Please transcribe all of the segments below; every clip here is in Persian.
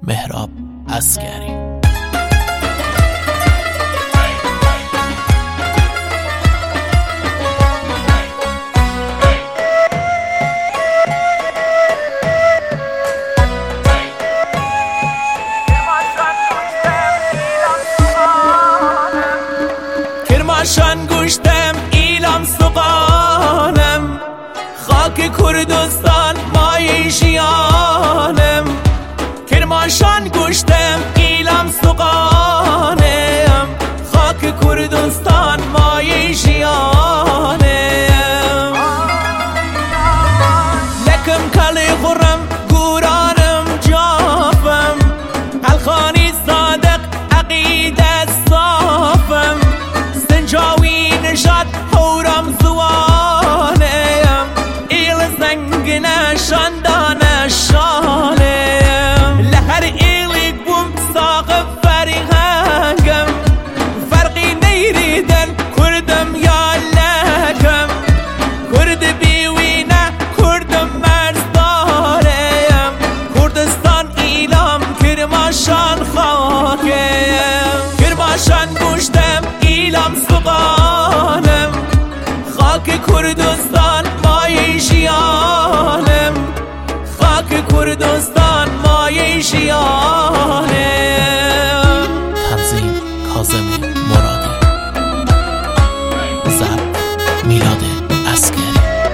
مهراب عسگری. کرماشان گوشتم ایلام سقانم، خاک کردستان مای جیانم. کرماشان گوشتم ایلام سقانم، خاک کردستان مای جیانم. لکم کلی خورم گورانم جافم، الخانی صادق عقیده صافم. سنجاوی نشاد هورم زوانم، ایل زنگ نشاندان شانم. لهر ایلی بوم ساق فریغنگم، فرقی نیریدن کردم یا لکم. کرد بیوینه کردم مرزدارم، کردستان ایلام کرماشان خاکم. کرماشان گوشتم ایلام سقانم، خاک کردستان مای جیانم. خاک کردستان مای جیانم. تنظیم کاظم مرادی. ضبط میلاد عسگری.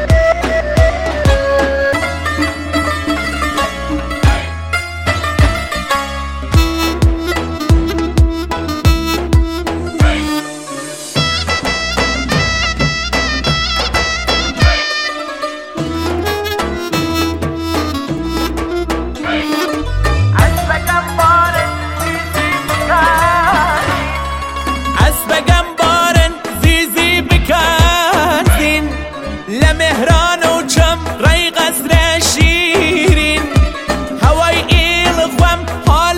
لمهران و چم رای قصر شیرین، هوای ایل خوام حال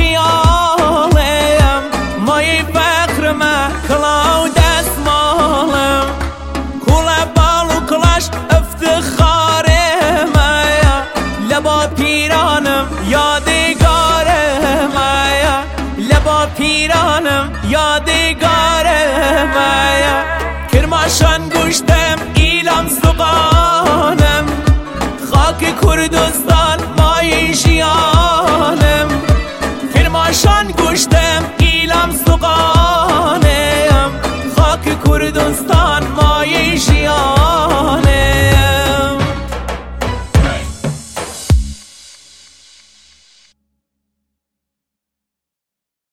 خیالم. مای فخر ما کلاو دست مالم، کولا بال و کلاش افتخار مایا. لبا پیرانم یادگار مایا، لبا پیرانم یادگار مایا. کرماشان گوشتم ایلام سقانم، خاک کردستان مای جیانم.